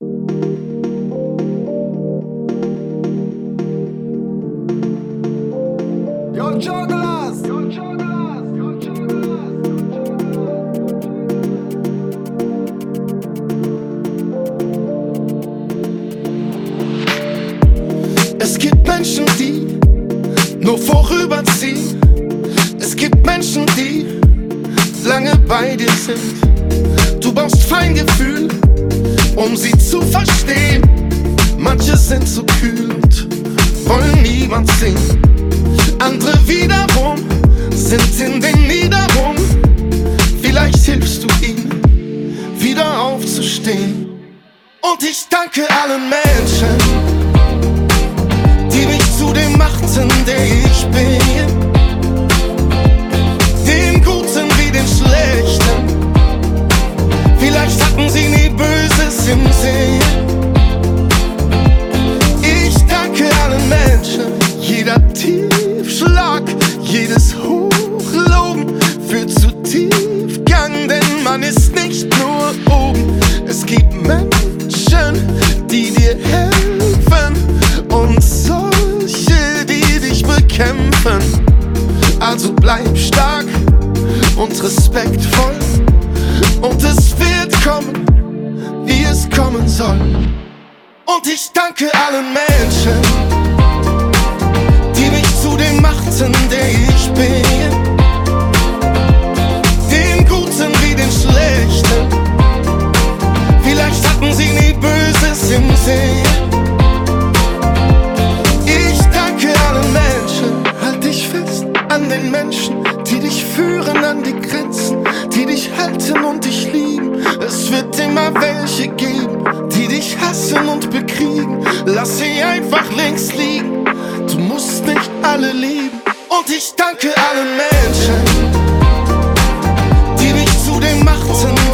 Yo, jugglers! Es gibt Menschen, die nur vorüberziehen. Es gibt Menschen, die lange bei dir sind. Du brauchst Feingefühl, um sie zu verstehen. Manche sind zu kühl und wollen niemand sehen. Andere wiederum sind in den Niederungen. Vielleicht hilfst du ihnen, wieder aufzustehen. Und ich danke allen Menschen, die mich zu dem machten, der ich bin. Den Guten wie den Schlechten. Vielleicht hatten sie nie Böses im Sinn. Ich danke allen Menschen. Jeder Tiefschlag, jedes Hochloben führt zu Tiefgang, denn man ist nicht nur oben. Es gibt Menschen, die dir helfen und solche, die dich bekämpfen. Also bleib stark und respektvoll und es wird kommen, wie es kommen soll. Und ich danke allen Menschen, die mich zu dem machten, der ich bin. Den Guten wie den Schlechten. Vielleicht hatten sie nie Böses im Sinn. Ich danke allen Menschen. Halt dich fest an den Menschen, die dich führen an die Grenzen, die dich halten und dich lieben. Es wird immer welche geben, die dich hassen und bekriegen. Lass sie einfach links liegen. Du musst nicht alle lieben. Und ich danke allen Menschen, die mich zu dem machten,